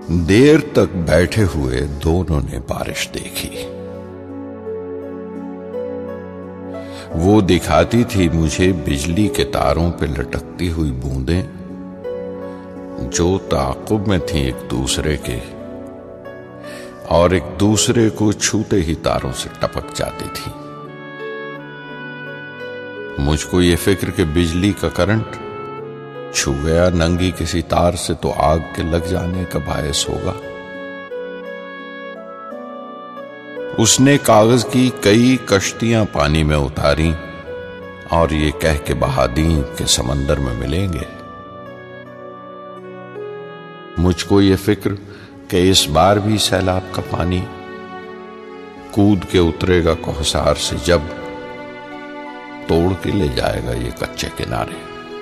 دیر تک بیٹھے ہوئے دونوں نے بارش دیکھی۔ وہ دکھاتی تھی مجھے بجلی کے تاروں پہ لٹکتی ہوئی بوندیں جو تعاقب میں تھیں ایک دوسرے کے، اور ایک دوسرے کو چھوتے ہی تاروں سے ٹپک جاتی تھی۔ مجھ کو یہ فکر کہ بجلی کا کرنٹ چھو گیا ننگی کسی تار سے تو آگ کے لگ جانے کا باعث ہوگا۔ اس نے کاغذ کی کئی کشتیاں پانی میں اتاری اور یہ کہہ کے بہا دیں کہ سمندر میں ملیں گے۔ مجھ کو یہ فکر کہ اس بار بھی سیلاب کا پانی کود کے اترے گا کوہسار سے جب توڑ کے لے جائے گا یہ کچے کنارے۔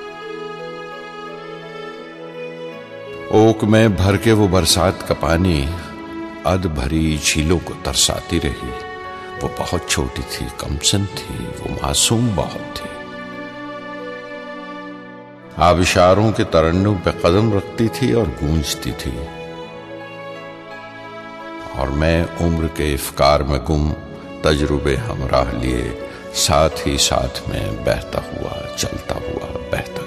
اوک میں بھر کے وہ برسات کا پانی اد بھری جھیلوں کو ترساتی رہی۔ وہ بہت چھوٹی تھی، کمسن تھی، وہ معصوم بہت تھی۔ آبشاروں کے ترنم پہ قدم رکھتی تھی اور گونجتی تھی، اور میں عمر کے افکار میں گم تجربے ہمراہ لیے ساتھ ہی ساتھ میں بہتا ہوا چلتا ہوا بہتا